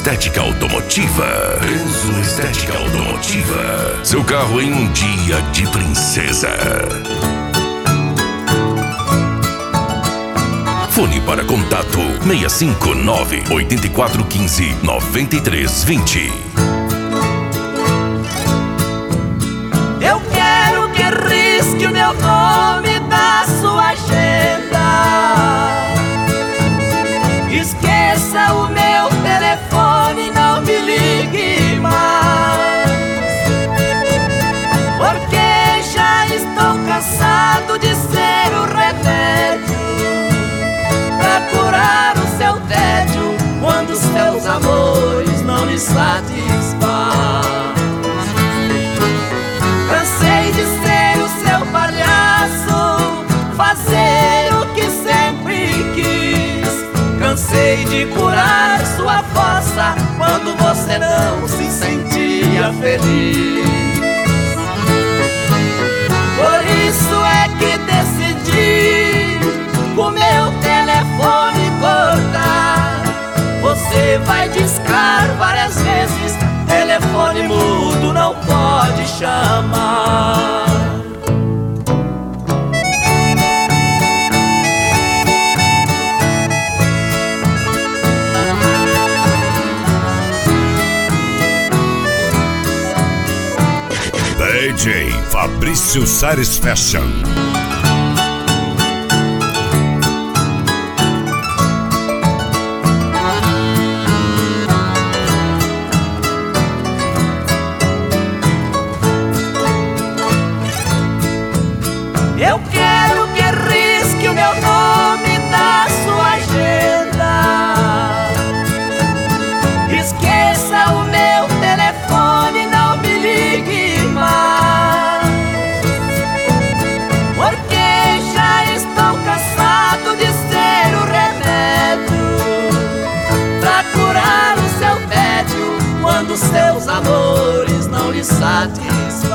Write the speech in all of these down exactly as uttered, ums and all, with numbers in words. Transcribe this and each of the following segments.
Estética Automotiva. Renzo Estética Automotiva. Seu carro em um dia de princesa. Fone para contato seis cinco nove, oito quatro um cinco, nove três dois zero. Eu quero que risque o meu nome da sua agenda. Esqueça o meu telefone, não me ligue mais, porque já estou cansado de ser o remédio pra curar o seu tédio quando os seus amores não lhe satisfazem. Cansei de ser o seu palhaço, fazer o que sempre quis. Cansei de curar sua fossa quando você não se sentia feliz. Por isso é que decidi o meu telefone cortar. Você vai discar várias vezes, telefone mudo não pode chamar. D J Fabrício Sares Fashion. Eu quero que risque o meu nome da sua agenda. Esqueça o meu telefone, não me ligue mais, porque já estou cansado de ser o remédio pra curar o seu tédio quando seus amores não lhe satisfazem.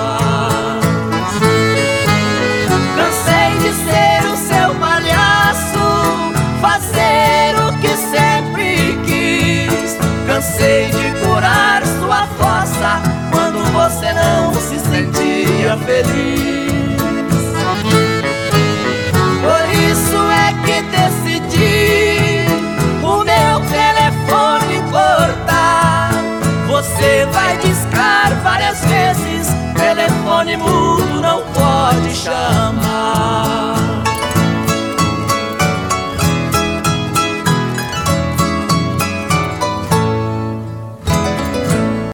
Cansei de ser o seu palhaço, fazer o que sempre quis. Cansei de curar sua fossa quando você não se sentia feliz. Por isso é que decidi o meu telefone cortar. Você vai discar várias vezes, telefone mudo não pode chamar.